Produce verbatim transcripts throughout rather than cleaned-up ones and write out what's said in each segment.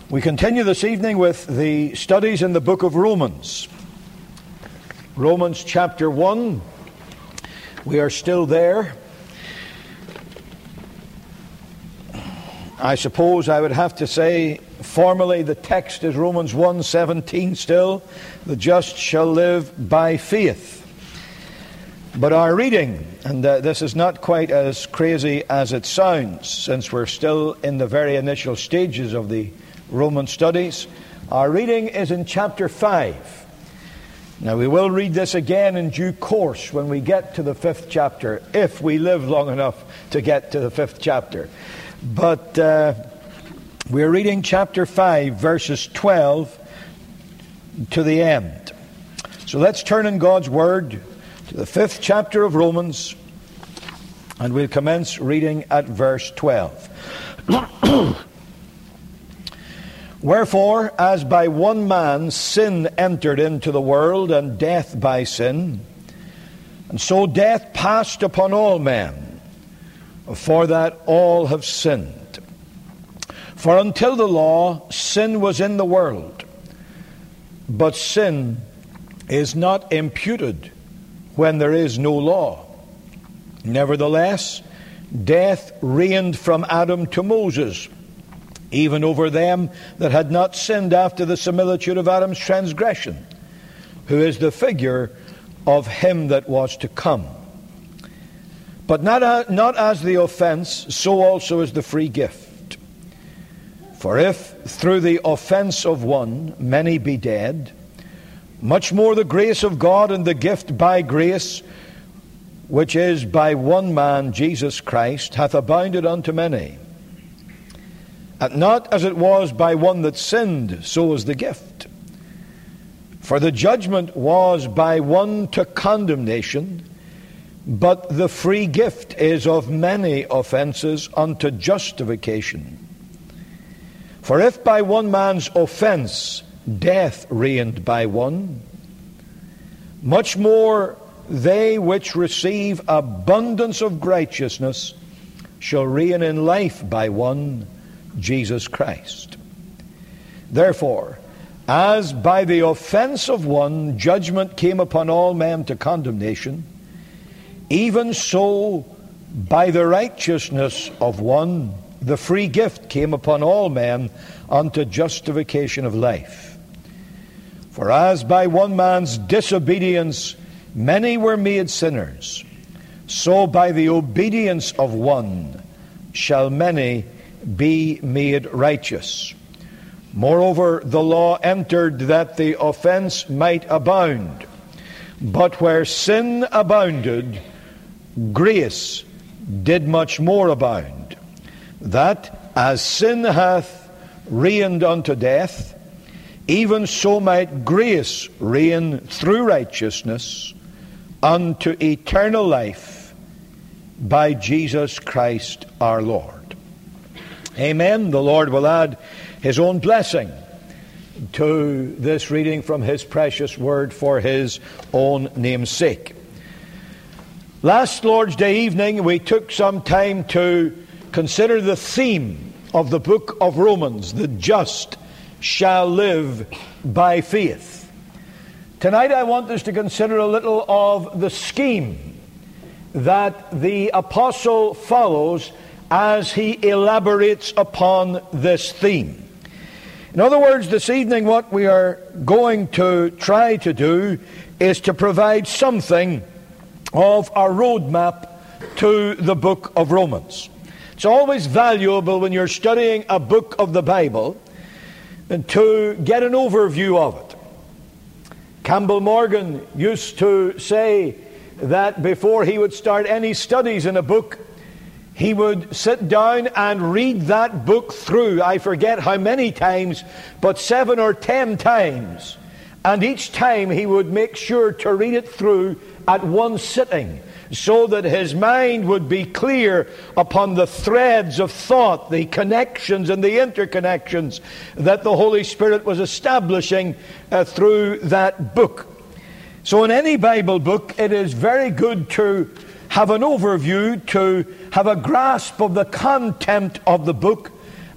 We continue this evening with the studies in the book of Romans. Romans chapter one. We are still there. I suppose I would have to say formally the text is Romans one seventeen still. The just shall live by faith. But our reading, and uh, this is not quite as crazy as it sounds, since we're still in the very initial stages of the Roman studies. Our reading is in chapter five. Now we will read this again in due course when we get to the fifth chapter, if we live long enough to get to the fifth chapter. But uh, we're reading chapter five, verses twelve to the end. So let's turn in God's Word to the fifth chapter of Romans, and we'll commence reading at verse twelve. Wherefore, as by one man sin entered into the world, and death by sin, and so death passed upon all men, for that all have sinned. For until the law, sin was in the world, but sin is not imputed when there is no law. Nevertheless, death reigned from Adam to Moses, even over them that had not sinned after the similitude of Adam's transgression, who is the figure of him that was to come. But not, a, not as the offense, so also is the free gift. For if through the offense of one many be dead, much more the grace of God and the gift by grace, which is by one man, Jesus Christ, hath abounded unto many. And not as it was by one that sinned, so was the gift. For the judgment was by one to condemnation, but the free gift is of many offenses unto justification. For if by one man's offense death reigned by one, much more they which receive abundance of righteousness shall reign in life by one, Jesus Christ. Therefore, as by the offense of one judgment came upon all men to condemnation, even so by the righteousness of one the free gift came upon all men unto justification of life. For as by one man's disobedience many were made sinners, so by the obedience of one shall many be made righteous. Moreover, the law entered that the offense might abound. But where sin abounded, grace did much more abound, that as sin hath reigned unto death, even so might grace reign through righteousness unto eternal life by Jesus Christ our Lord. Amen. The Lord will add His own blessing to this reading from His precious word for His own name's sake. Last Lord's Day evening, we took some time to consider the theme of the book of Romans, the just shall live by faith. Tonight I want us to consider a little of the scheme that the apostle follows as he elaborates upon this theme. In other words, this evening what we are going to try to do is to provide something of a roadmap to the book of Romans. It's always valuable when you're studying a book of the Bible to get an overview of it. Campbell Morgan used to say that before he would start any studies in a book, he would sit down and read that book through, I forget how many times, but seven or ten times. And each time he would make sure to read it through at one sitting, so that his mind would be clear upon the threads of thought, the connections and the interconnections that the Holy Spirit was establishing uh, through that book. So in any Bible book, it is very good to have an overview, to have a grasp of the content of the book,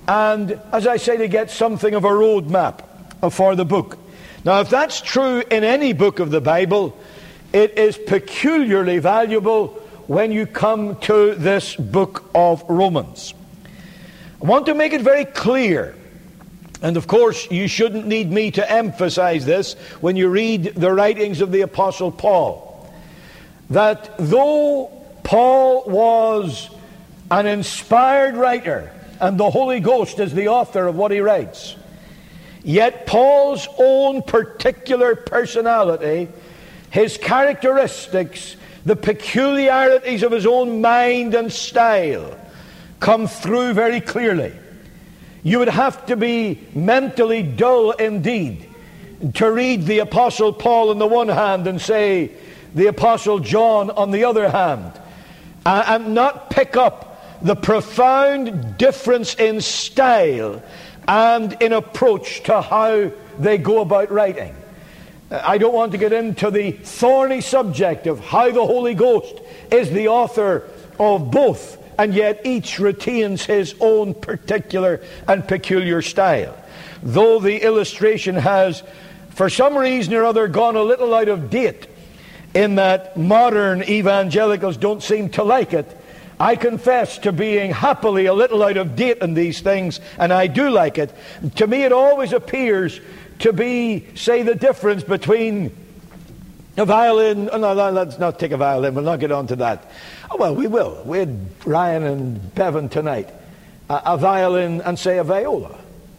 and, as I say, to get something of a roadmap for the book. Now, if that's true in any book of the Bible, it is peculiarly valuable when you come to this book of Romans. I want to make it very clear, and of course you shouldn't need me to emphasize this when you read the writings of the Apostle Paul, that though Paul was an inspired writer, and the Holy Ghost is the author of what he writes, yet Paul's own particular personality, his characteristics, the peculiarities of his own mind and style come through very clearly. You would have to be mentally dull indeed to read the Apostle Paul on the one hand and say the Apostle John on the other hand, and not pick up the profound difference in style and in approach to how they go about writing. I don't want to get into the thorny subject of how the Holy Ghost is the author of both, and yet each retains his own particular and peculiar style. Though the illustration has, for some reason or other, gone a little out of date, in that modern evangelicals don't seem to like it, I confess to being happily a little out of date in these things, and I do like it. To me, it always appears to be, say, the difference between a violin. Oh, no, let's not take a violin. We'll not get on to that. Oh, well, we will. We had Ryan and Bevan tonight. A, a violin and, say, a viola.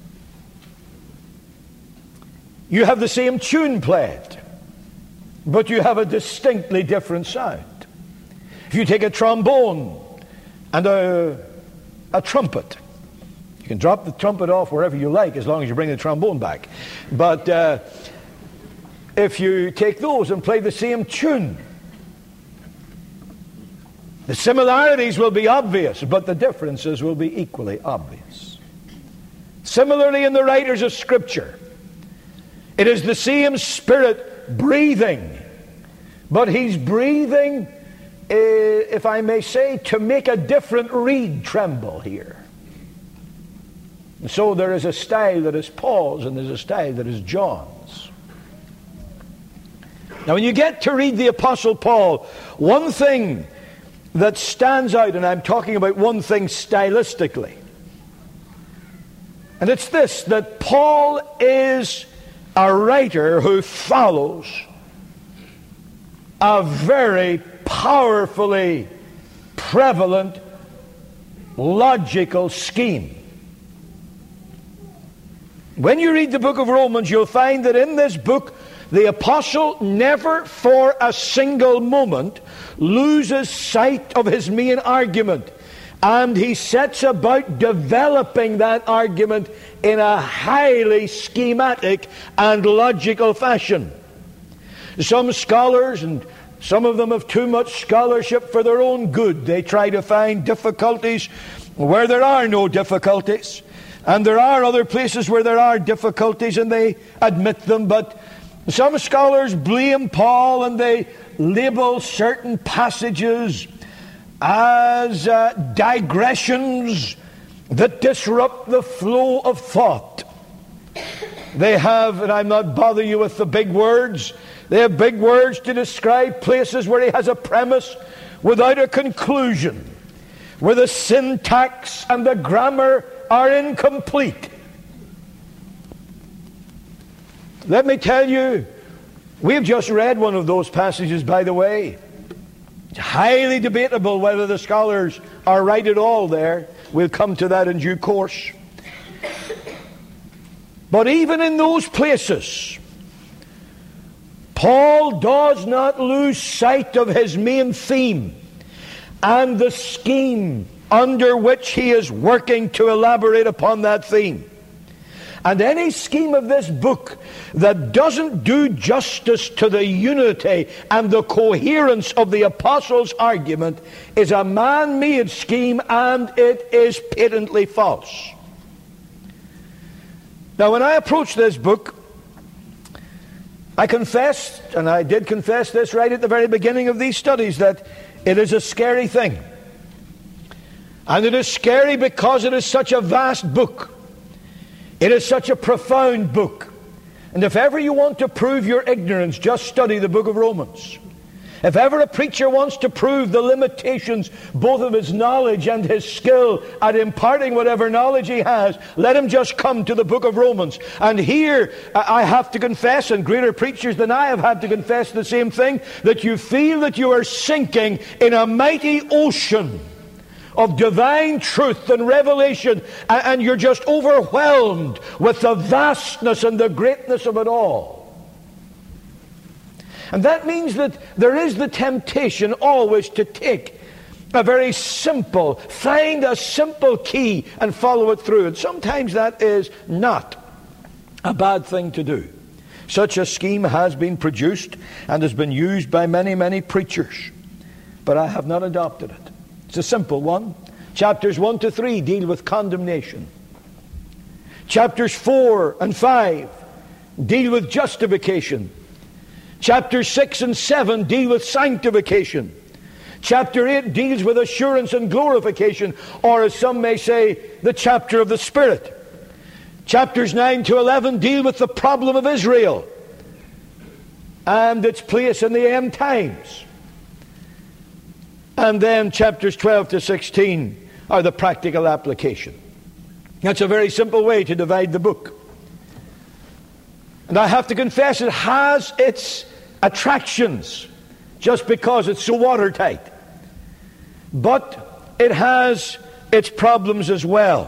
You have the same tune played, but you have a distinctly different sound. If you take a trombone and a, a trumpet, you can drop the trumpet off wherever you like as long as you bring the trombone back. But uh, if you take those and play the same tune, the similarities will be obvious, but the differences will be equally obvious. Similarly in the writers of Scripture, it is the same Spirit breathing, but He's breathing, uh, if I may say, to make a different reed tremble here. And so there is a style that is Paul's and there's a style that is John's. Now when you get to read the Apostle Paul, one thing that stands out, and I'm talking about one thing stylistically, and it's this, that Paul is a writer who follows a very powerfully prevalent logical scheme. When you read the book of Romans, you'll find that in this book, the apostle never for a single moment loses sight of his main argument. And he sets about developing that argument in a highly schematic and logical fashion. Some scholars, and some of them have too much scholarship for their own good, they try to find difficulties where there are no difficulties. And there are other places where there are difficulties and they admit them, but some scholars blame Paul and they label certain passages as uh, digressions that disrupt the flow of thought. They have, and I'm not bothering you with the big words, they have big words to describe places where he has a premise without a conclusion, where the syntax and the grammar are incomplete. Let me tell you, we've just read one of those passages, by the way. It's highly debatable whether the scholars are right at all there. We'll come to that in due course. But even in those places, Paul does not lose sight of his main theme and the scheme under which he is working to elaborate upon that theme. And any scheme of this book that doesn't do justice to the unity and the coherence of the apostles' argument is a man-made scheme, and it is patently false. Now, when I approach this book, I confessed, and I did confess this right at the very beginning of these studies, that it is a scary thing. And it is scary because it is such a vast book. It is such a profound book. And if ever you want to prove your ignorance, just study the book of Romans. If ever a preacher wants to prove the limitations both of his knowledge and his skill at imparting whatever knowledge he has, let him just come to the book of Romans. And here I have to confess, and greater preachers than I have had to confess the same thing, that you feel that you are sinking in a mighty ocean of divine truth and revelation, and you're just overwhelmed with the vastness and the greatness of it all. And that means that there is the temptation always to take a very simple, find a simple key and follow it through. And sometimes that is not a bad thing to do. Such a scheme has been produced and has been used by many, many preachers. But I have not adopted it. It's a simple one. Chapters one to three deal with condemnation. Chapters four and five deal with justification. Chapters six and seven deal with sanctification. Chapter eight deals with assurance and glorification, or as some may say, the chapter of the Spirit. Chapters nine to eleven deal with the problem of Israel and its place in the end times. And then chapters twelve to sixteen are the practical application. That's a very simple way to divide the book. And I have to confess, it has its attractions just because it's so watertight. But it has its problems as well.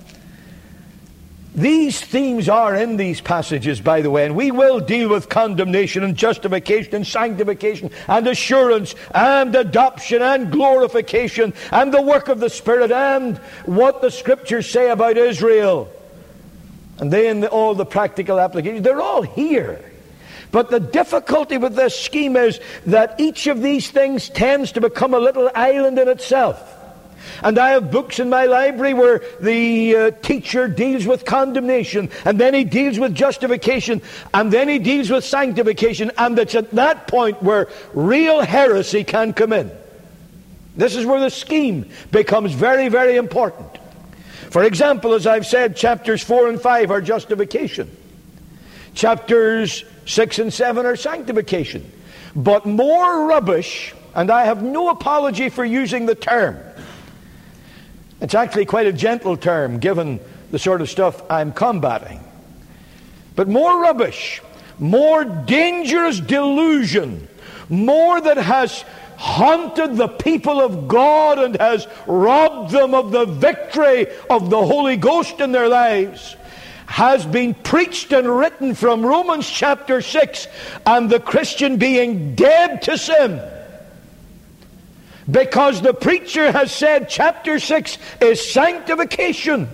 These themes are in these passages, by the way, and we will deal with condemnation and justification and sanctification and assurance and adoption and glorification and the work of the Spirit and what the Scriptures say about Israel. And then all the practical applications. They're all here. But the difficulty with this scheme is that each of these things tends to become a little island in itself. And I have books in my library where the uh, teacher deals with condemnation, and then he deals with justification, and then he deals with sanctification, and it's at that point where real heresy can come in. This is where the scheme becomes very, very important. For example, as I've said, chapters four and five are justification. Chapters six and seven are sanctification. But more rubbish, and I have no apology for using the term. It's actually quite a gentle term, given the sort of stuff I'm combating. But more rubbish, more dangerous delusion, more that has haunted the people of God and has robbed them of the victory of the Holy Ghost in their lives, has been preached and written from Romans chapter six, and the Christian being dead to sin. Because the preacher has said chapter six is sanctification.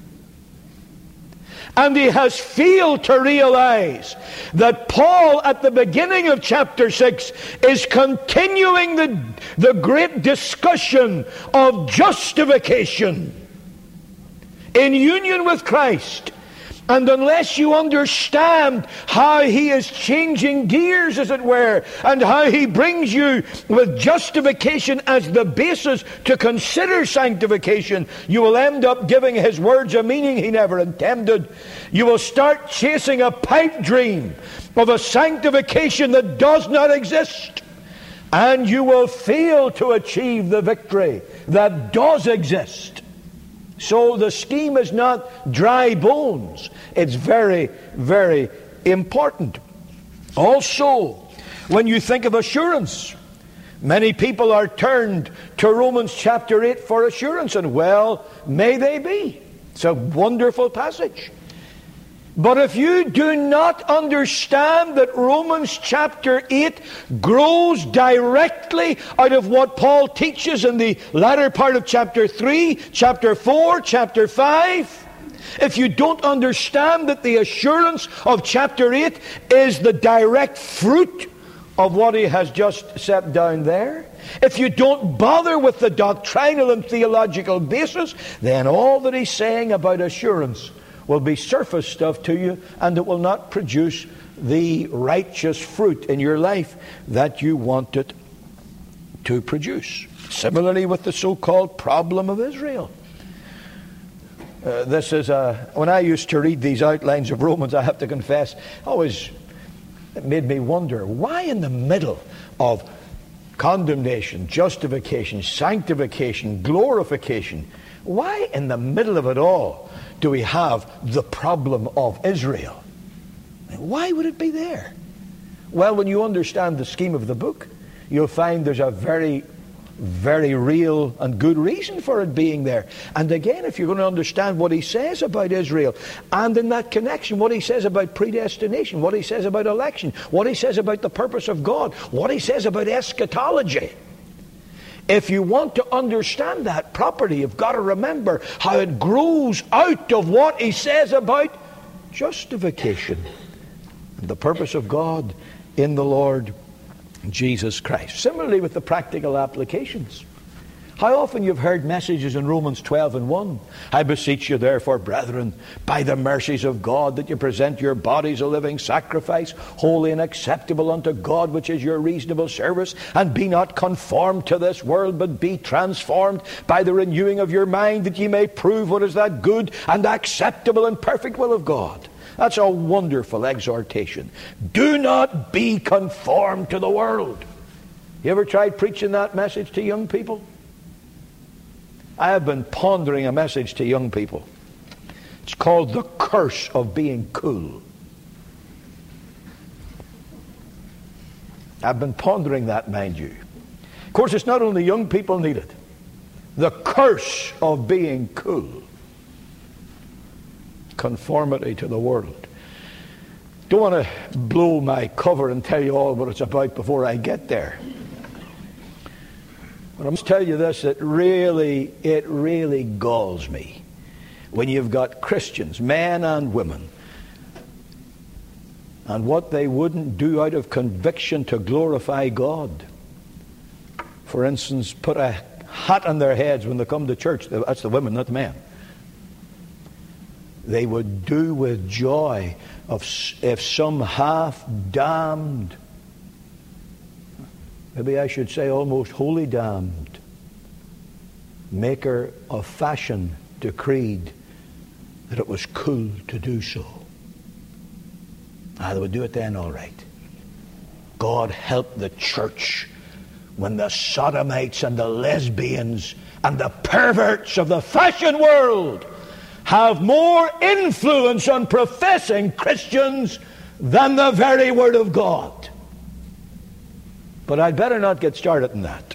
And he has failed to realize that Paul at the beginning of chapter six is continuing the, the great discussion of justification in union with Christ. And unless you understand how he is changing gears, as it were, and how he brings you with justification as the basis to consider sanctification, you will end up giving his words a meaning he never intended. You will start chasing a pipe dream of a sanctification that does not exist. And you will fail to achieve the victory that does exist. So the scheme is not dry bones. It's very, very important. Also, when you think of assurance, many people are turned to Romans chapter eight for assurance, and well, may they be. It's a wonderful passage. But if you do not understand that Romans chapter eight grows directly out of what Paul teaches in the latter part of chapter three, chapter four, chapter five, if you don't understand that the assurance of chapter eight is the direct fruit of what he has just set down there, if you don't bother with the doctrinal and theological basis, then all that he's saying about assurance will be surface stuff to you, and it will not produce the righteous fruit in your life that you want it to produce. Similarly with the so-called problem of Israel. Uh, this is a, when I used to read these outlines of Romans, I have to confess, always it made me wonder, why in the middle of condemnation, justification, sanctification, glorification, why in the middle of it all do we have the problem of Israel? Why would it be there? Well, when you understand the scheme of the book, you'll find there's a very very real and good reason for it being there. And again, if you're going to understand what he says about Israel, and in that connection, what he says about predestination, what he says about election, what he says about the purpose of God, what he says about eschatology, if you want to understand that properly, you've got to remember how it grows out of what he says about justification and the purpose of God in the Lord Jesus Christ. Similarly with the practical applications. How often you've heard messages in Romans twelve and one. I beseech you therefore, brethren, by the mercies of God, that you present your bodies a living sacrifice, holy and acceptable unto God, which is your reasonable service. And be not conformed to this world, but be transformed by the renewing of your mind, that ye may prove what is that good and acceptable and perfect will of God. That's a wonderful exhortation. Do not be conformed to the world. You ever tried preaching that message to young people? I have been pondering a message to young people. It's called The Curse of Being Cool. I've been pondering that, mind you. Of course, it's not only young people need it. The curse of being cool. Conformity to the world. Don't want to blow my cover and tell you all what it's about before I get there. But I must tell you this, it really, it really galls me when you've got Christians, men and women, and what they wouldn't do out of conviction to glorify God. For instance, put a hat on their heads when they come to church. That's the women, not the men. They would do with joy of if some half-damned, maybe I should say almost wholly damned, maker of fashion decreed that it was cool to do so. Ah, they would do it then, all right. God help the church when the sodomites and the lesbians and the perverts of the fashion world have more influence on professing Christians than the very Word of God. But I'd better not get started on that.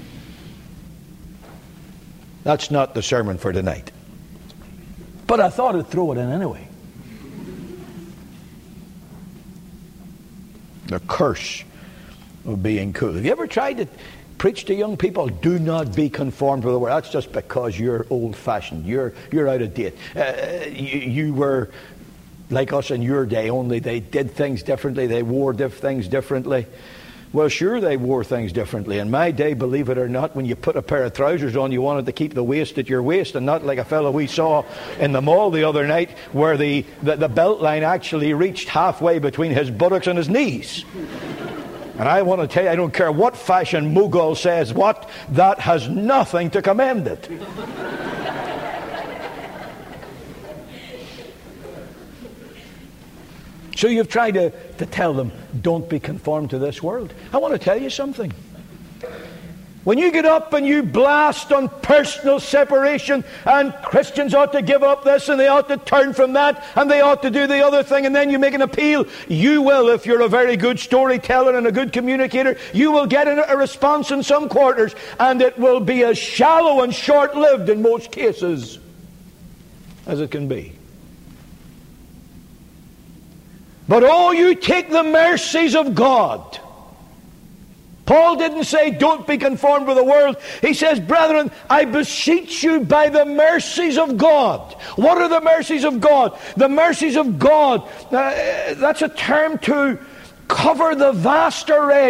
That's not the sermon for tonight. But I thought I'd throw it in anyway. The curse of being cool. Have you ever tried to preach to young people, do not be conformed to the world? That's just because you're old-fashioned. You're you're out of date. Uh, you, you were like us in your day, only they did things differently. They wore diff things differently. Well, sure, they wore things differently. In my day, believe it or not, when you put a pair of trousers on, you wanted to keep the waist at your waist, and not like a fellow we saw in the mall the other night, where the, the, the belt line actually reached halfway between his buttocks and his knees. And I want to tell you, I don't care what fashion mogul says what, that has nothing to commend it. So you've tried to, to tell them, don't be conformed to this world. I want to tell you something. When you get up and you blast on personal separation, and Christians ought to give up this and they ought to turn from that and they ought to do the other thing, and then you make an appeal, you will, if you're a very good storyteller and a good communicator, you will get a response in some quarters, and it will be as shallow and short-lived in most cases as it can be. But oh, you take the mercies of God. Paul didn't say, don't be conformed with the world. He says, brethren, I beseech you by the mercies of God. What are the mercies of God? The mercies of God, uh, that's a term to cover the vast array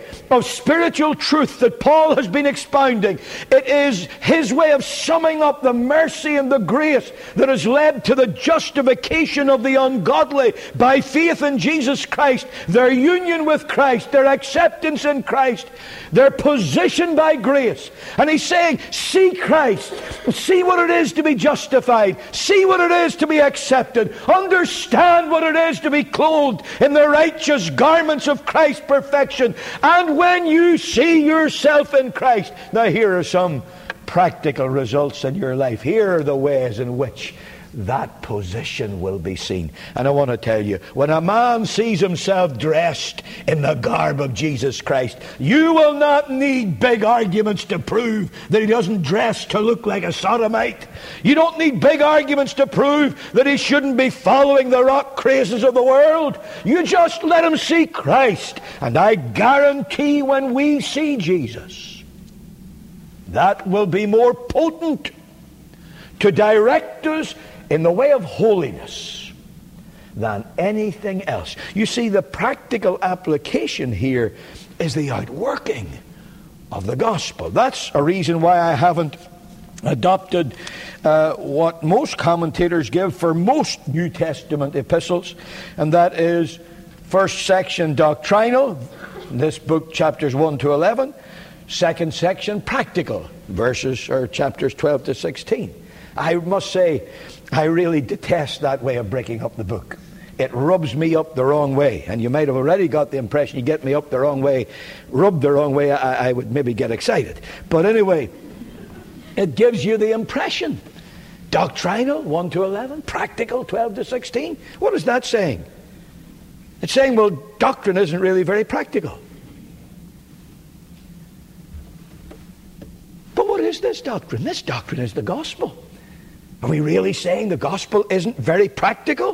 of spiritual truth that Paul has been expounding. It is his way of summing up the mercy and the grace that has led to the justification of the ungodly by faith in Jesus Christ, their union with Christ, their acceptance in Christ, their position by grace. And he's saying, see Christ, see what it is to be justified, see what it is to be accepted, understand what it is to be clothed in the righteous garments of Christ's perfection. And when you see yourself in Christ, now here are some practical results in your life. Here are the ways in which that position will be seen. And I want to tell you, when a man sees himself dressed in the garb of Jesus Christ, you will not need big arguments to prove that he doesn't dress to look like a sodomite. You don't need big arguments to prove that he shouldn't be following the rock crazes of the world. You just let him see Christ, and I guarantee when we see Jesus, that will be more potent to direct us in the way of holiness than anything else. You see, the practical application here is the outworking of the gospel. That's a reason why I haven't adopted uh, what most commentators give for most New Testament epistles, and that is first section doctrinal, this book chapters one to eleven, second section practical, verses or chapters twelve to sixteen. I must say, I really detest that way of breaking up the book. It rubs me up the wrong way. And you might have already got the impression, you get me up the wrong way, rubbed the wrong way, I, I would maybe get excited. But anyway, it gives you the impression. Doctrinal, one to eleven. Practical, twelve to sixteen. What is that saying? It's saying, well, doctrine isn't really very practical. But what is this doctrine? This doctrine is the gospel. Are we really saying the gospel isn't very practical?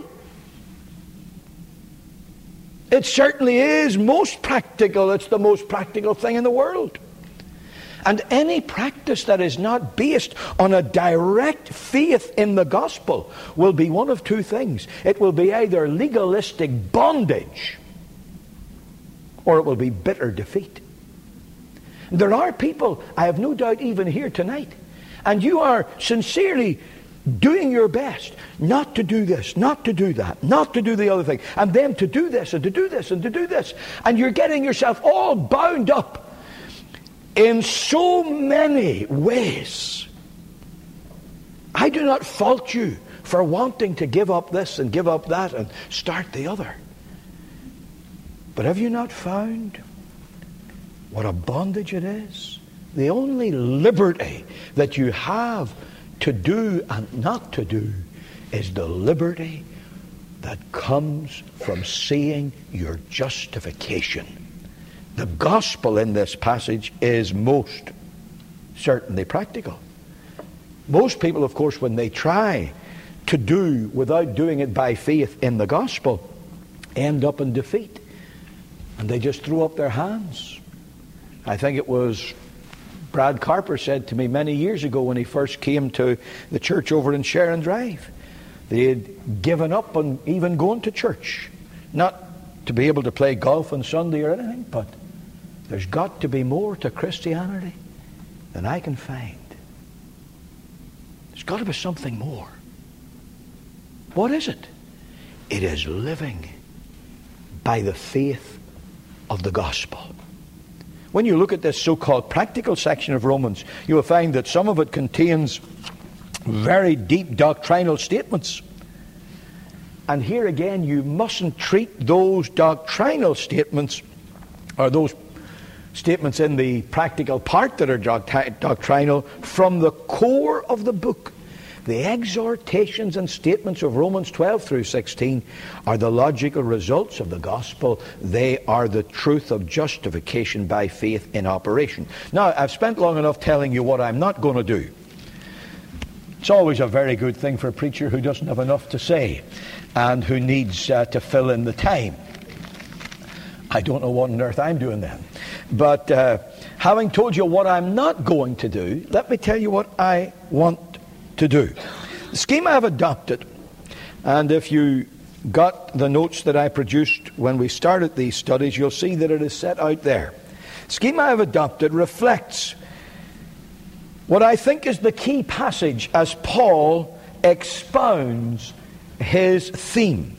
It certainly is most practical. It's the most practical thing in the world. And any practice that is not based on a direct faith in the gospel will be one of two things. It will be either legalistic bondage, or it will be bitter defeat. There are people, I have no doubt, even here tonight, and you are sincerely doing your best not to do this, not to do that, not to do the other thing, and then to do this and to do this and to do this. And you're getting yourself all bound up in so many ways. I do not fault you for wanting to give up this and give up that and start the other. But have you not found what a bondage it is? The only liberty that you have to do and not to do is the liberty that comes from seeing your justification. The gospel in this passage is most certainly practical. Most people, of course, when they try to do without doing it by faith in the gospel, end up in defeat. And they just throw up their hands. I think it was Brad Carper said to me many years ago when he first came to the church over in Sharon Drive. They had given up on even going to church. Not to be able to play golf on Sunday or anything, but there's got to be more to Christianity than I can find. There's got to be something more. What is it? It is living by the faith of the gospel. When you look at this so-called practical section of Romans, you will find that some of it contains very deep doctrinal statements. And here again, you mustn't treat those doctrinal statements, or those statements in the practical part that are doct- doctrinal, from the core of the book. The exhortations and statements of Romans twelve through sixteen are the logical results of the gospel. They are the truth of justification by faith in operation. Now, I've spent long enough telling you what I'm not going to do. It's always a very good thing for a preacher who doesn't have enough to say and who needs uh, to fill in the time. I don't know what on earth I'm doing then. But uh, having told you what I'm not going to do, let me tell you what I want to do. The scheme I've adopted, and if you got the notes that I produced when we started these studies, you'll see that it is set out there. scheme I have adopted reflects what I think is the key passage as Paul expounds his theme.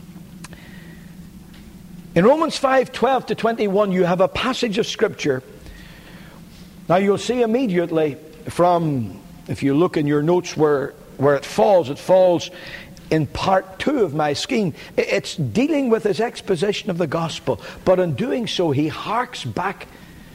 In Romans five, twelve to twenty-one, you have a passage of Scripture. Now you'll see immediately from, if you look in your notes where, where it falls, it falls in part two of my scheme. It's dealing with his exposition of the gospel. But in doing so, he harks back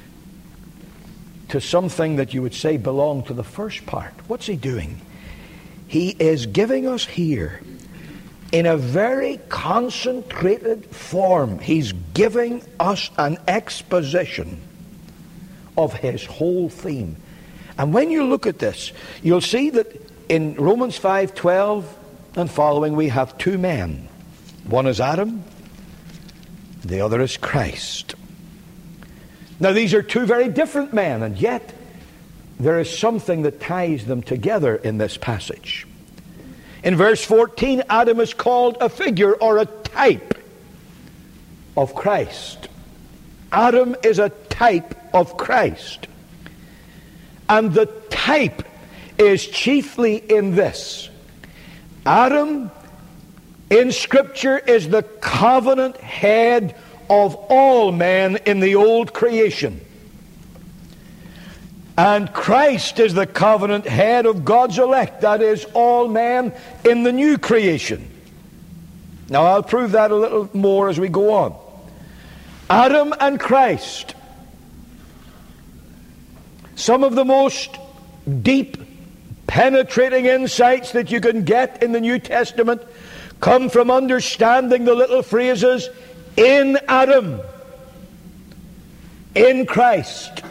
to something that you would say belonged to the first part. What's he doing? He is giving us here, in a very concentrated form, he's giving us an exposition of his whole theme. And when you look at this, you'll see that in Romans five twelve and following, we have two men. One is Adam, the other is Christ. Now these are two very different men, and yet there is something that ties them together in this passage. In verse fourteen, Adam is called a figure or a type of Christ. Adam is a type of Christ. And the type is chiefly in this. Adam, in Scripture, is the covenant head of all men in the old creation. And Christ is the covenant head of God's elect, that is, all men in the new creation. Now I'll prove that a little more as we go on. Adam and Christ, some of the most deep, penetrating insights that you can get in the New Testament come from understanding the little phrases, in Adam, in Christ.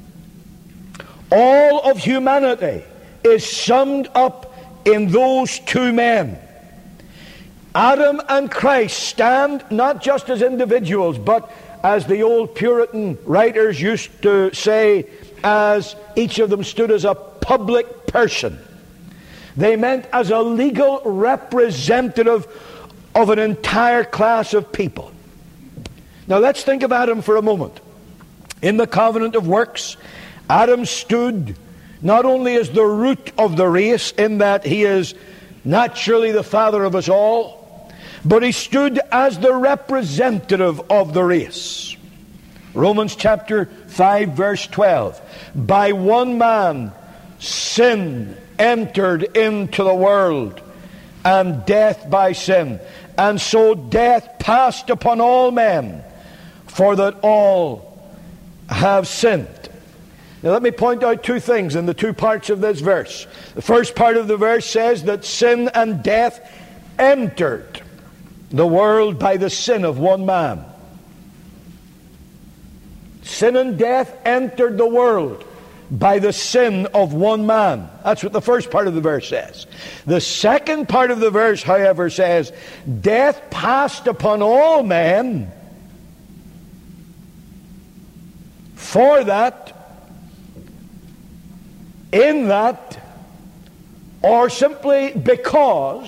All of humanity is summed up in those two men. Adam and Christ stand not just as individuals, but as the old Puritan writers used to say, as each of them stood as a public person. They meant as a legal representative of an entire class of people. Now let's think of Adam for a moment. In the covenant of works, Adam stood not only as the root of the race, in that he is naturally the father of us all, but he stood as the representative of the race. Romans chapter five verse twelve. By one man sin entered into the world, and death by sin. And so death passed upon all men, for that all have sinned. Now let me point out two things in the two parts of this verse. The first part of the verse says that sin and death entered the world by the sin of one man. Sin and death entered the world by the sin of one man. That's what the first part of the verse says. The second part of the verse, however, says, death passed upon all men, for that, in that, or simply because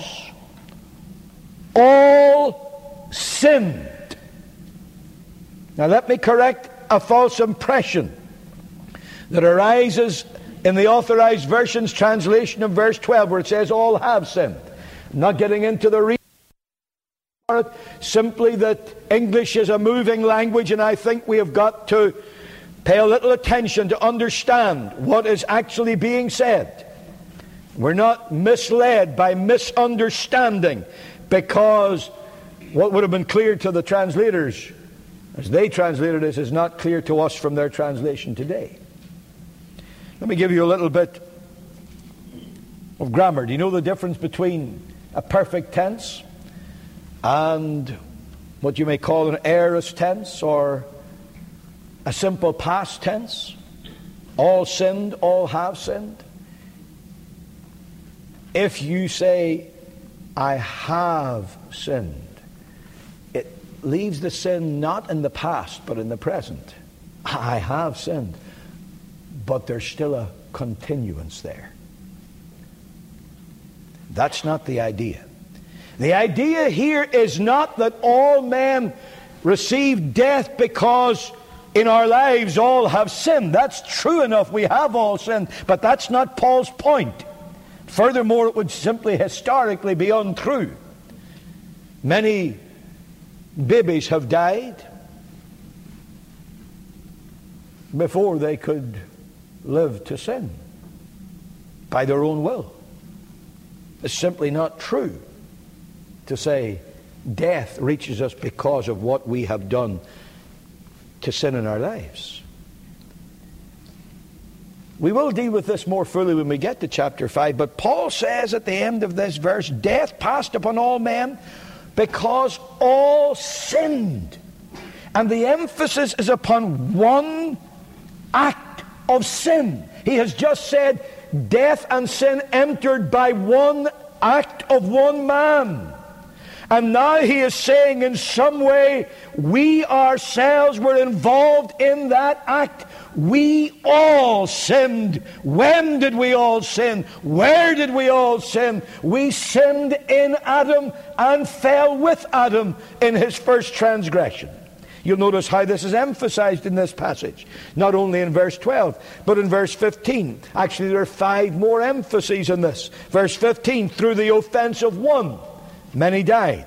all sinned. Now let me correct a false impression that arises in the Authorized Version's translation of verse twelve, where it says all have sinned. I'm not getting into the reason for it, simply that English is a moving language, and I think we have got to pay a little attention to understand what is actually being said. We're not misled by misunderstanding, because what would have been clear to the translators as they translated this is not clear to us from their translation today. Let me give you a little bit of grammar. Do you know the difference between a perfect tense and what you may call an aorist tense, or a simple past tense? All sinned, all have sinned. If you say, I have sinned, it leaves the sin not in the past, but in the present. I have sinned. But there's still a continuance there. That's not the idea. The idea here is not that all men receive death because in our lives all have sinned. That's true enough. We have all sinned. But that's not Paul's point. Furthermore, it would simply historically be untrue. Many babies have died before they could live to sin by their own will. It's simply not true to say death reaches us because of what we have done to sin in our lives. We will deal with this more fully when we get to chapter five, but Paul says at the end of this verse, death passed upon all men because all sinned. And the emphasis is upon one act of sin. He has just said death and sin entered by one act of one man. And now he is saying in some way we ourselves were involved in that act. We all sinned. When did we all sin? Where did we all sin? We sinned in Adam and fell with Adam in his first transgression. You'll notice how this is emphasized in this passage. Not only in verse twelve, but in verse fifteen. Actually, there are five more emphases in this. Verse fifteen, through the offense of one, many died.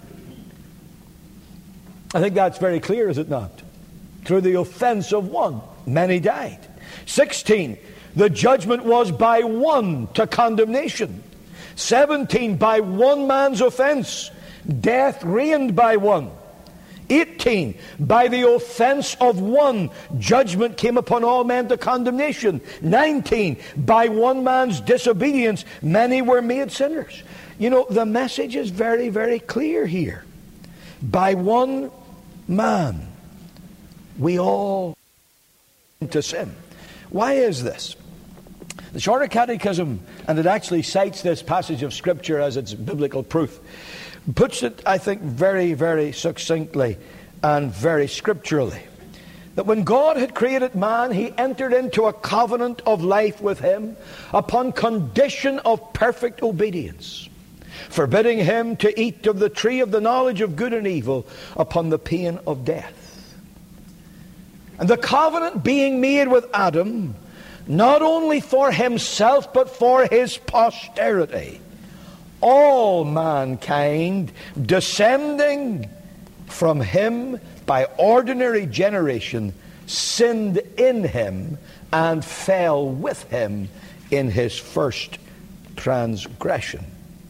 I think that's very clear, is it not? Through the offense of one, many died. sixteen, the judgment was by one to condemnation. seventeen, by one man's offense, death reigned by one. eighteen, by the offense of one, judgment came upon all men to condemnation. nineteen, by one man's disobedience, many were made sinners. You know, the message is very, very clear here. By one man, we all into sin. Why is this? The Shorter Catechism, and it actually cites this passage of Scripture as its biblical proof, puts it, I think, very, very succinctly and very scripturally. That when God had created man, he entered into a covenant of life with him upon condition of perfect obedience, forbidding him to eat of the tree of the knowledge of good and evil upon the pain of death. And the covenant being made with Adam, not only for himself but for his posterity, all mankind descending from him by ordinary generation sinned in him and fell with him in his first transgression.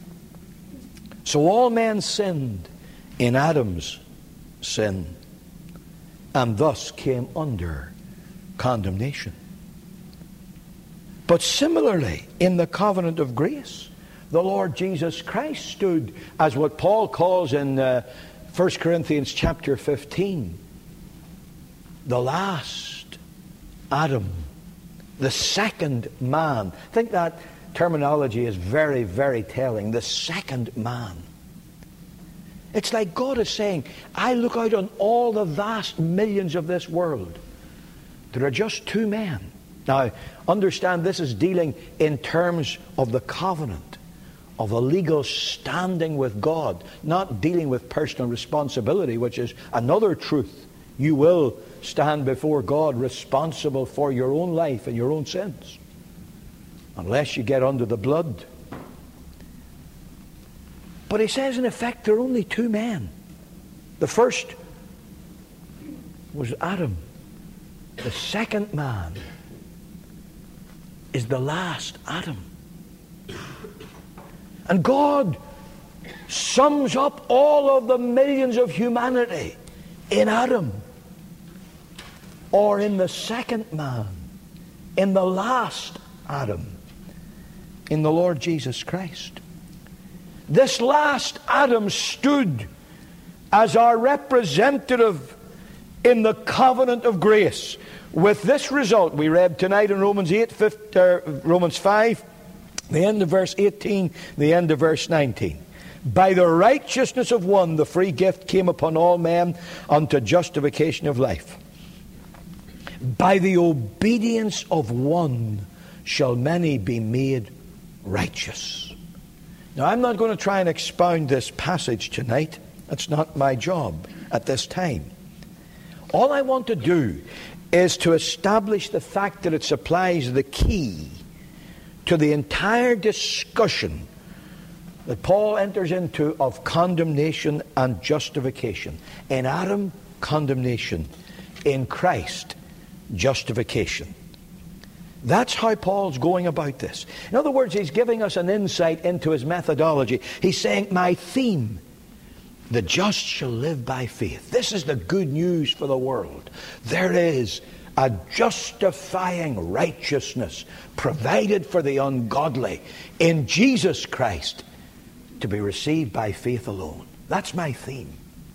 So all men sinned in Adam's sin, and thus came under condemnation. But similarly, in the covenant of grace, the Lord Jesus Christ stood as what Paul calls in uh, First Corinthians chapter fifteen, the last Adam, the second man. I think that terminology is very, very telling. The second man. It's like God is saying, I look out on all the vast millions of this world. There are just two men. Now, understand this is dealing in terms of the covenant, of a legal standing with God, not dealing with personal responsibility, which is another truth. You will stand before God responsible for your own life and your own sins, unless you get under the blood. But he says, in effect, there are only two men. The first was Adam. The second man is the last Adam. And God sums up all of the millions of humanity in Adam, or in the second man, in the last Adam, in the Lord Jesus Christ. This last Adam stood as our representative in the covenant of grace, with this result we read tonight in Romans eight, fifty, uh, Romans five, the end of verse eighteen, the end of verse nineteen. By the righteousness of one, the free gift came upon all men unto justification of life. By the obedience of one shall many be made righteous. Now, I'm not going to try and expound this passage tonight. That's not my job at this time. All I want to do is to establish the fact that it supplies the key to the entire discussion that Paul enters into of condemnation and justification. In Adam, condemnation. In Christ, justification. That's how Paul's going about this. In other words, he's giving us an insight into his methodology. He's saying, my theme, the just shall live by faith. This is the good news for the world. There is a justifying righteousness provided for the ungodly in Jesus Christ to be received by faith alone. That's my theme.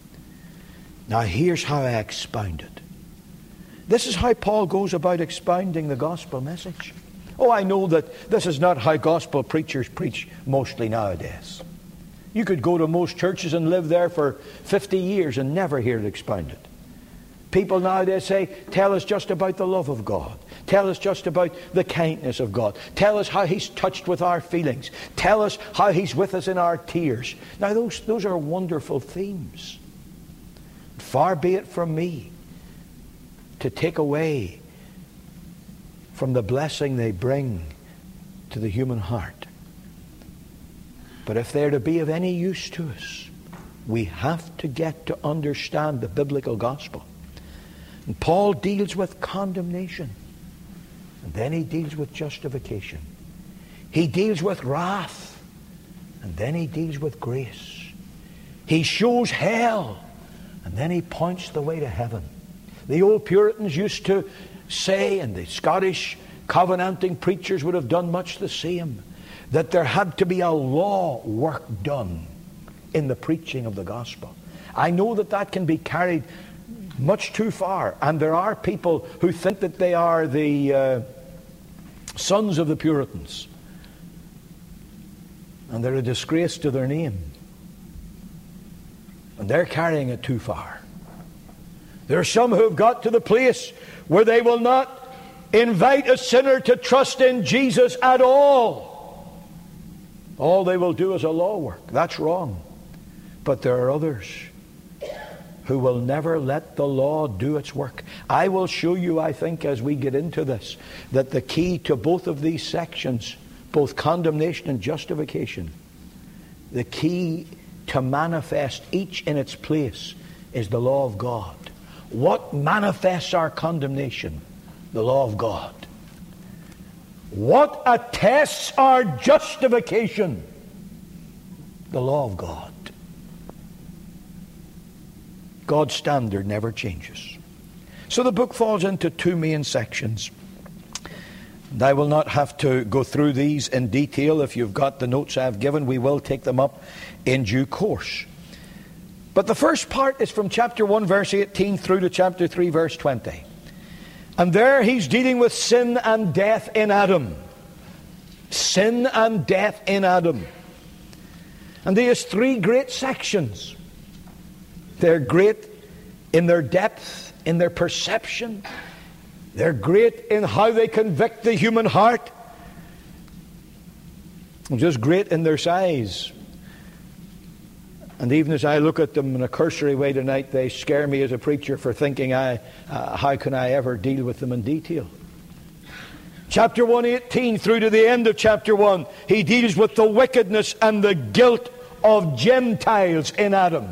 Now here's how I expound it. This is how Paul goes about expounding the gospel message. Oh, I know that this is not how gospel preachers preach mostly nowadays. You could go to most churches and live there for fifty years and never hear it expounded. People nowadays say, tell us just about the love of God. Tell us just about the kindness of God. Tell us how He's touched with our feelings. Tell us how He's with us in our tears. Now those, those are wonderful themes. Far be it from me to take away from the blessing they bring to the human heart. But if they're to be of any use to us, we have to get to understand the biblical gospel. And Paul deals with condemnation. And then he deals with justification. He deals with wrath. And then he deals with grace. He shows hell. And then he points the way to heaven. The old Puritans used to say, and the Scottish covenanting preachers would have done much the same, that there had to be a law work done in the preaching of the gospel. I know that that can be carried much too far, and there are people who think that they are the uh, sons of the Puritans, and they're a disgrace to their name, and they're carrying it too far. There are some who have got to the place where they will not invite a sinner to trust in Jesus at all. All they will do is a law work. That's wrong. But there are others who will never let the law do its work. I will show you, I think, as we get into this, that the key to both of these sections, both condemnation and justification, the key to manifest each in its place is the law of God. What manifests our condemnation? The law of God. What attests our justification? The law of God. God's standard never changes. So the book falls into two main sections. And I will not have to go through these in detail. If you've got the notes I've given, we will take them up in due course. But the first part is from chapter one, verse eighteen, through to chapter three, verse twenty. And there he's dealing with sin and death in Adam. Sin and death in Adam. And he has three great sections. They're great in their depth, in their perception. They're great in how they convict the human heart. And just great in their size. And even as I look at them in a cursory way tonight, they scare me as a preacher for thinking, I, uh, how can I ever deal with them in detail? Chapter one eighteen through to the end of chapter one, he deals with the wickedness and the guilt of Gentiles in Adam.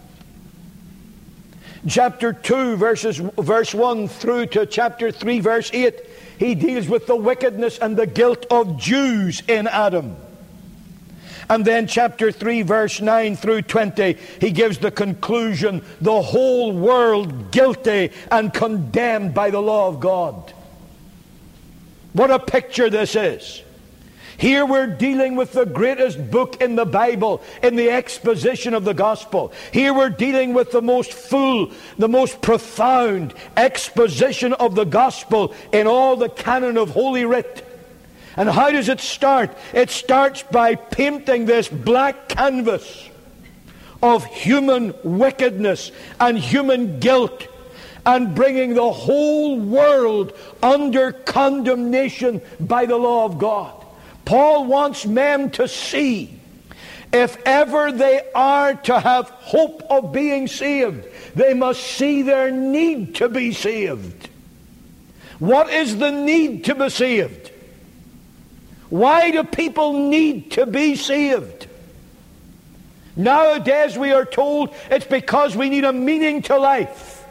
Chapter two, verses, verse one through to chapter three, verse eight, he deals with the wickedness and the guilt of Jews in Adam. And then chapter three, verse nine through twenty, he gives the conclusion, the whole world guilty and condemned by the law of God. What a picture this is. Here we're dealing with the greatest book in the Bible, in the exposition of the gospel. Here we're dealing with the most full, the most profound exposition of the gospel in all the canon of Holy Writ. And how does it start? It starts by painting this black canvas of human wickedness and human guilt and bringing the whole world under condemnation by the law of God. Paul wants men to see If ever they are to have hope of being saved, they must see their need to be saved. What is the need to be saved? Why do people need to be saved? Nowadays we are told it's because we need a meaning to life.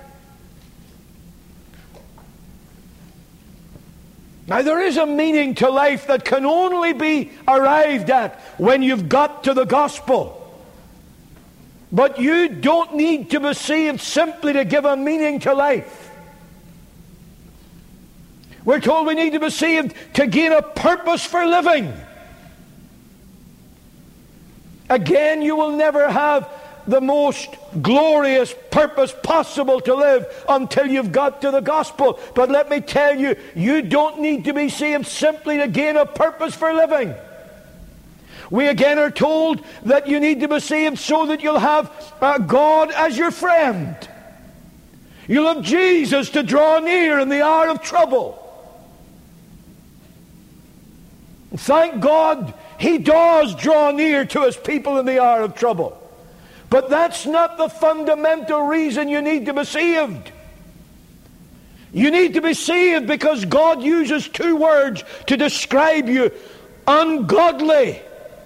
Now there is a meaning to life that can only be arrived at when you've got to the gospel. But you don't need to be saved simply to give a meaning to life. We're told we need to be saved to gain a purpose for living. Again, you will never have the most glorious purpose possible to live until you've got to the gospel. But let me tell you, you don't need to be saved simply to gain a purpose for living. We again are told that you need to be saved so that you'll have uh, God as your friend. You'll have Jesus to draw near in the hour of trouble. Thank God He does draw near to His people in the hour of trouble. But that's not the fundamental reason you need to be saved. You need to be saved because God uses two words to describe you: ungodly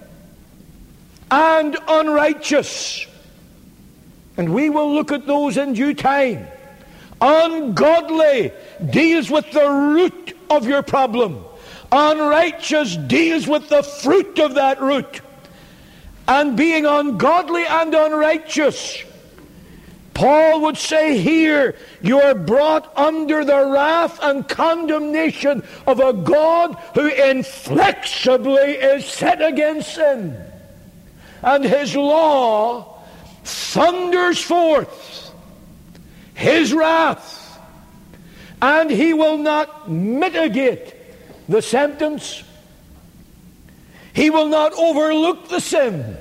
and unrighteous. And we will look at those in due time. Ungodly deals with the root of your problem. Unrighteous deals with the fruit of that root. And being ungodly and unrighteous, Paul would say here, you are brought under the wrath and condemnation of a God who inflexibly is set against sin. And His law thunders forth His wrath, and He will not mitigate the sentence. He will not overlook the sin.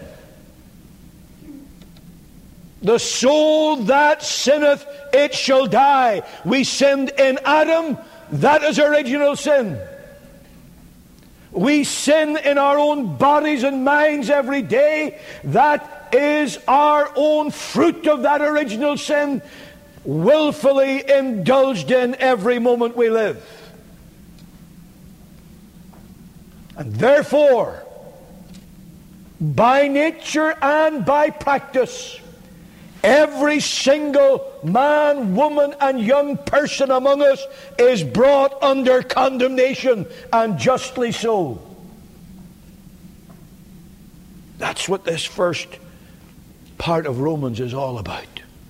The soul that sinneth, it shall die. We sinned in Adam. That is original sin. We sin in our own bodies and minds every day. That is our own fruit of that original sin, willfully indulged in every moment we live. And therefore, by nature and by practice, every single man, woman, and young person among us is brought under condemnation, and justly so. That's what this first part of Romans is all about.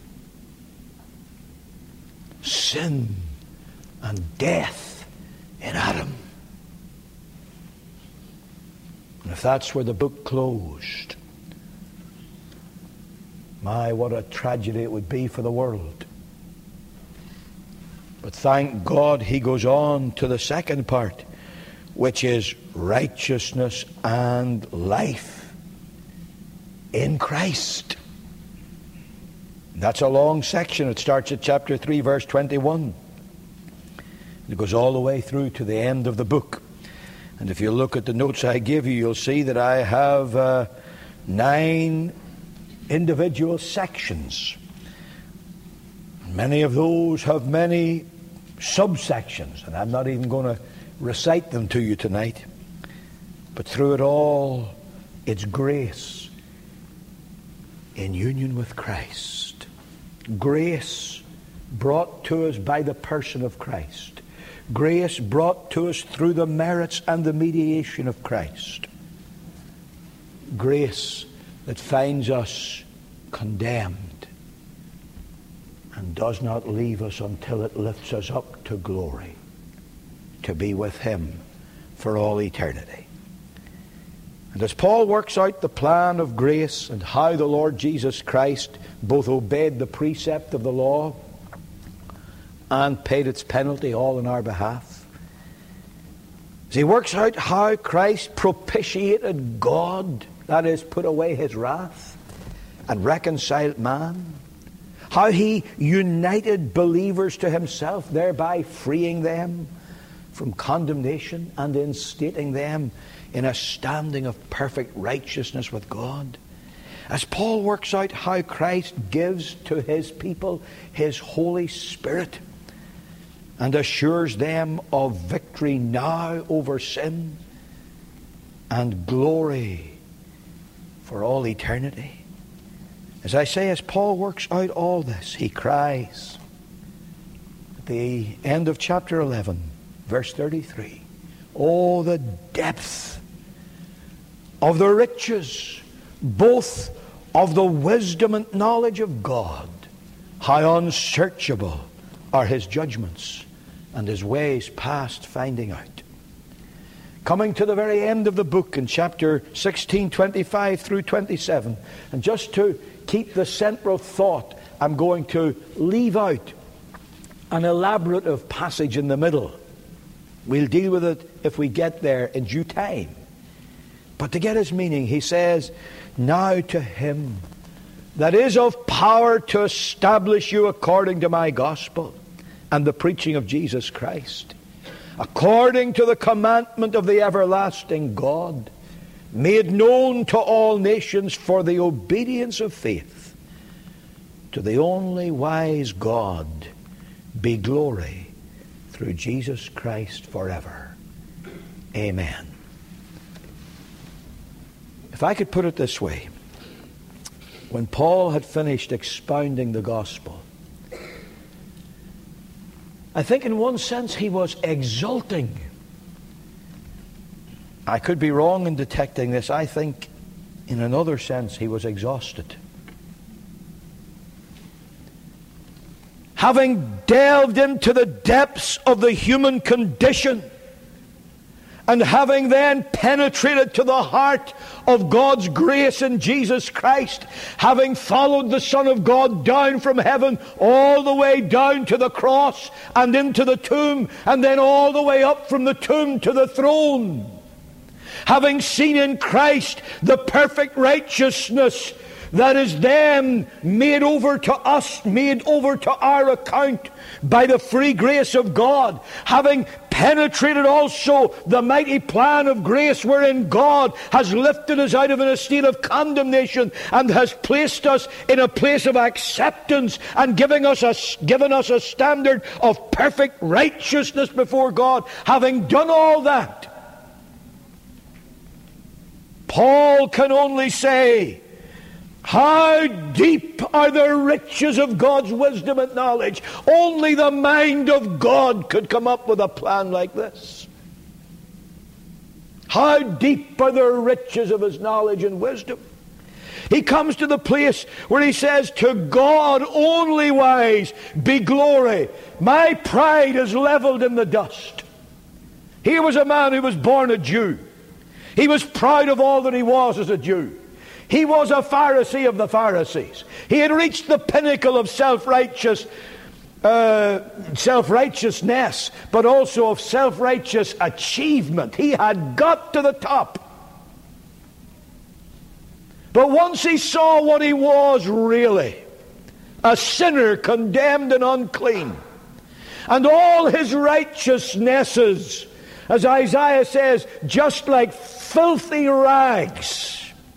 Sin and death in Adam. And if that's where the book closed, my, what a tragedy it would be for the world. But thank God he goes on to the second part, which is righteousness and life in Christ. That's a long section. It starts at chapter three, verse twenty-one. It goes all the way through to the end of the book. And if you look at the notes I give you, you'll see that I have uh, nine individual sections. Many of those have many subsections, and I'm not even going to recite them to you tonight. But through it all, it's grace in union with Christ. Grace brought to us by the person of Christ. Grace brought to us through the merits and the mediation of Christ. Grace that finds us condemned and does not leave us until it lifts us up to glory, to be with Him for all eternity. And as Paul works out the plan of grace and how the Lord Jesus Christ both obeyed the precept of the law and paid its penalty all in our behalf, as he works out how Christ propitiated God, that is, put away His wrath, and reconciled man, how He united believers to Himself, thereby freeing them from condemnation and instating them in a standing of perfect righteousness with God. As Paul works out how Christ gives to his people his Holy Spirit and assures them of victory now over sin and glory for all eternity. As I say, as Paul works out all this, he cries at the end of chapter eleven, verse thirty-three, "Oh, the depth of the riches, both of the wisdom and knowledge of God! How unsearchable are his judgments, and his ways past finding out." Coming to the very end of the book in chapter sixteen, twenty-five through twenty-seven, and just to keep the central thought, I'm going to leave out an elaborative passage in the middle. We'll deal with it if we get there in due time. But to get his meaning, he says, "Now to him that is of power to establish you according to my gospel and the preaching of Jesus Christ, according to the commandment of the everlasting God, made known to all nations for the obedience of faith, to the only wise God be glory through Jesus Christ forever. Amen." If I could put it this way, when Paul had finished expounding the gospel, I think in one sense he was exulting. I could be wrong in detecting this. I think in another sense he was exhausted. Having delved into the depths of the human condition, and having then penetrated to the heart of God's grace in Jesus Christ, having followed the Son of God down from heaven all the way down to the cross and into the tomb, and then all the way up from the tomb to the throne, having seen in Christ the perfect righteousness that is then made over to us, made over to our account by the free grace of God, having penetrated also the mighty plan of grace wherein God has lifted us out of an estate of condemnation and has placed us in a place of acceptance and giving us a, given us a standard of perfect righteousness before God. Having done all that, Paul can only say, how deep are the riches of God's wisdom and knowledge. Only the mind of God could come up with a plan like this. How deep are the riches of his knowledge and wisdom. He comes to the place where he says, to God only wise be glory. My pride is leveled in the dust. Here was a man who was born a Jew. He was proud of all that he was as a Jew. He was a Pharisee of the Pharisees. He had reached the pinnacle of self-righteous, uh, self-righteousness, but also of self-righteous achievement. He had got to the top. But once he saw what he was really, a sinner condemned and unclean, and all his righteousnesses, as Isaiah says, just like filthy rags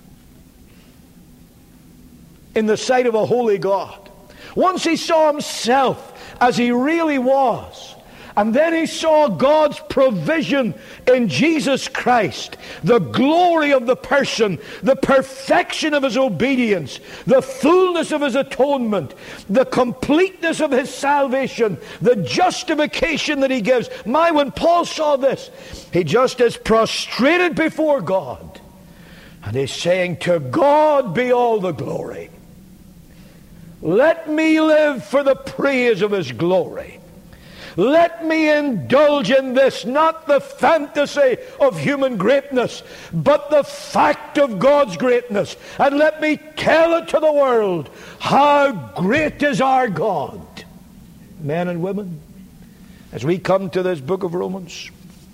in the sight of a holy God. Once he saw himself as he really was, and then he saw God's provision in Jesus Christ, the glory of the person, the perfection of his obedience, the fullness of his atonement, the completeness of his salvation, the justification that he gives. My, when Paul saw this, he just is prostrated before God, and he's saying, to God be all the glory. Let me live for the praise of his glory. Let me indulge in this, not the fantasy of human greatness, but the fact of God's greatness. And let me tell it to the world, how great is our God. Men and women, as we come to this book of Romans,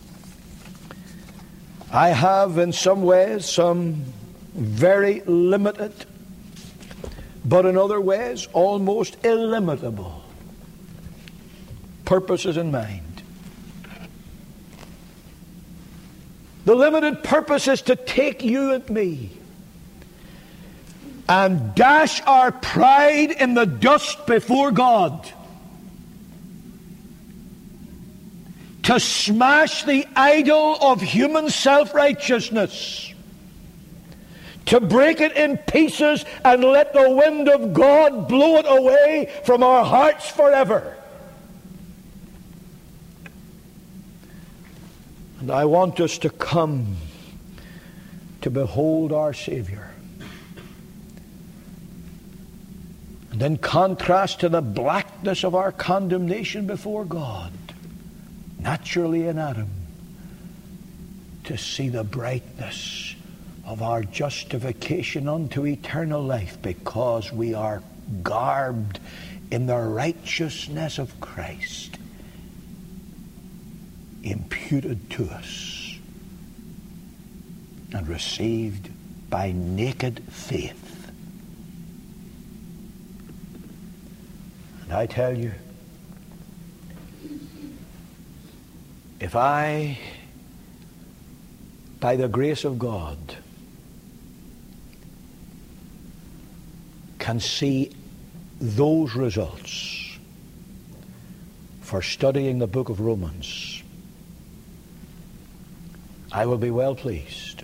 I have in some ways some very limited, but in other ways almost illimitable purposes in mind. The limited purpose is to take you and me and dash our pride in the dust before God. To smash the idol of human self-righteousness. To break it in pieces and let the wind of God blow it away from our hearts forever. And I want us to come to behold our Savior. And in contrast to the blackness of our condemnation before God, naturally in Adam, to see the brightness of our justification unto eternal life, because we are garbed in the righteousness of Christ, imputed to us and received by naked faith. And I tell you, if I, by the grace of God, can see those results for studying the book of Romans, I will be well pleased.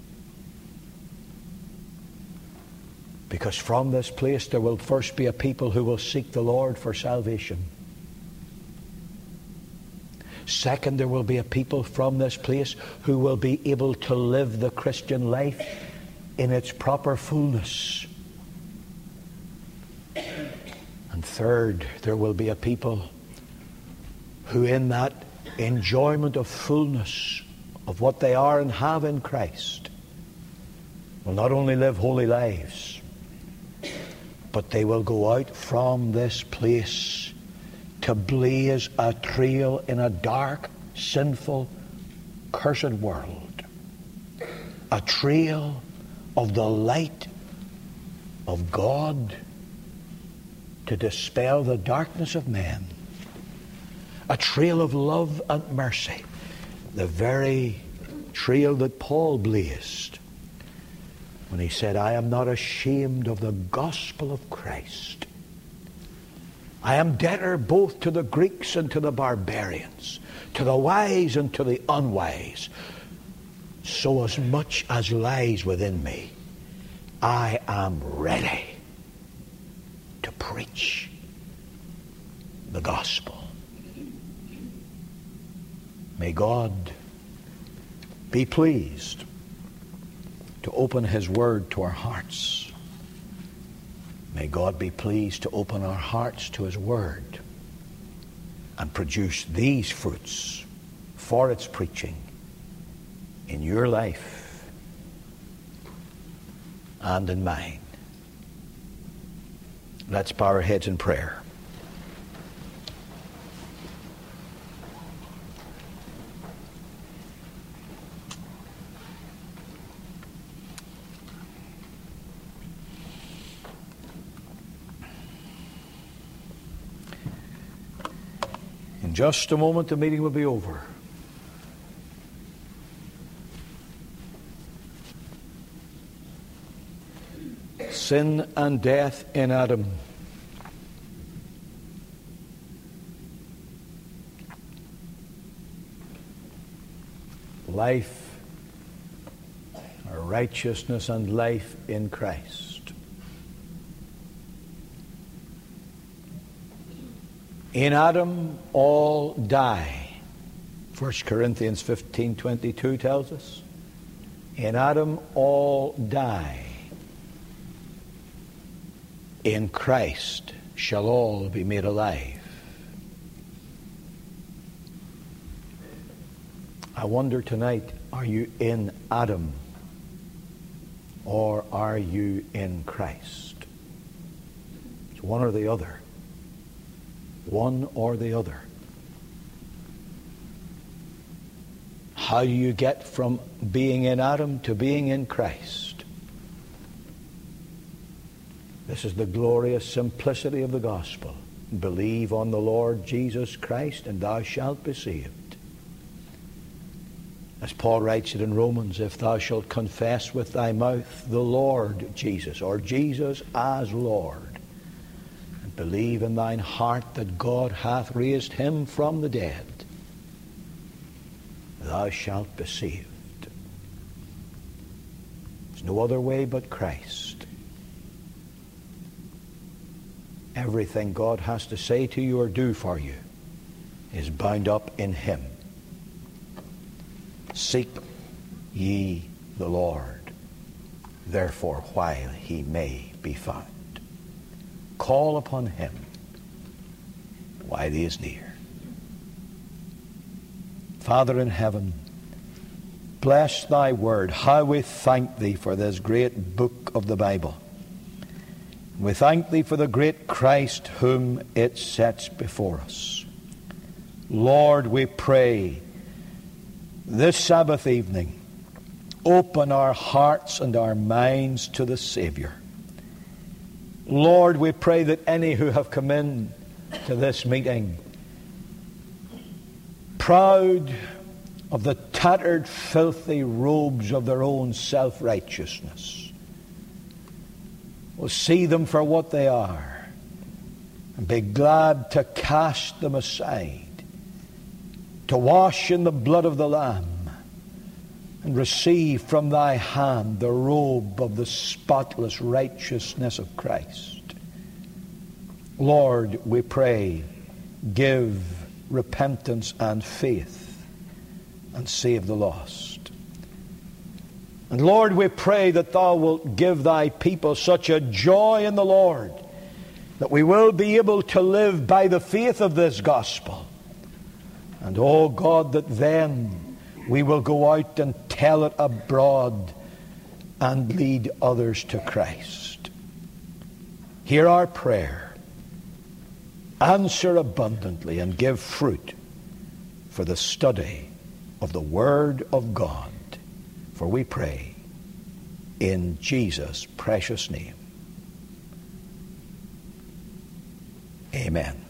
Because from this place there will first be a people who will seek the Lord for salvation. Second, there will be a people from this place who will be able to live the Christian life in its proper fullness. And third, there will be a people who in that enjoyment of fullness of what they are and have in Christ will not only live holy lives, but they will go out from this place to blaze a trail in a dark, sinful, cursed world. A trail of the light of God to dispel the darkness of men. A trail of love and mercy. The very trail that Paul blazed when he said, I am not ashamed of the gospel of Christ. I am debtor both to the Greeks and to the barbarians, to the wise and to the unwise. So as much as lies within me, I am ready to preach the gospel. May God be pleased to open His word to our hearts. May God be pleased to open our hearts to His word and produce these fruits for its preaching in your life and in mine. Let's bow our heads in prayer. In just a moment, the meeting will be over. Sin and death in Adam. Life, or righteousness and life in Christ. In Adam all die. First Corinthians fifteen twenty-two tells us. In Adam all die. In Christ shall all be made alive. I wonder tonight, are you in Adam or are you in Christ? It's one or the other. One or the other. How do you get from being in Adam to being in Christ? This is the glorious simplicity of the gospel. Believe on the Lord Jesus Christ and thou shalt be saved. As Paul writes it in Romans, if thou shalt confess with thy mouth the Lord Jesus, or Jesus as Lord, and believe in thine heart that God hath raised him from the dead, thou shalt be saved. There's no other way but Christ. Everything God has to say to you or do for you is bound up in him. Seek ye the Lord, therefore, while he may be found. Call upon him while he is near. Father in heaven, bless thy word. How we thank thee for this great book of the Bible. We thank thee for the great Christ whom it sets before us. Lord, we pray this Sabbath evening, open our hearts and our minds to the Savior. Lord, we pray that any who have come in to this meeting proud of the tattered, filthy robes of their own self-righteousness will see them for what they are and be glad to cast them aside, to wash in the blood of the Lamb and receive from thy hand the robe of the spotless righteousness of Christ. Lord, we pray, give repentance and faith and save the lost. And Lord, we pray that thou wilt give thy people such a joy in the Lord that we will be able to live by the faith of this gospel. And oh God, that then we will go out and tell it abroad and lead others to Christ. Hear our prayer. Answer abundantly and give fruit for the study of the Word of God. For we pray in Jesus' precious name. Amen.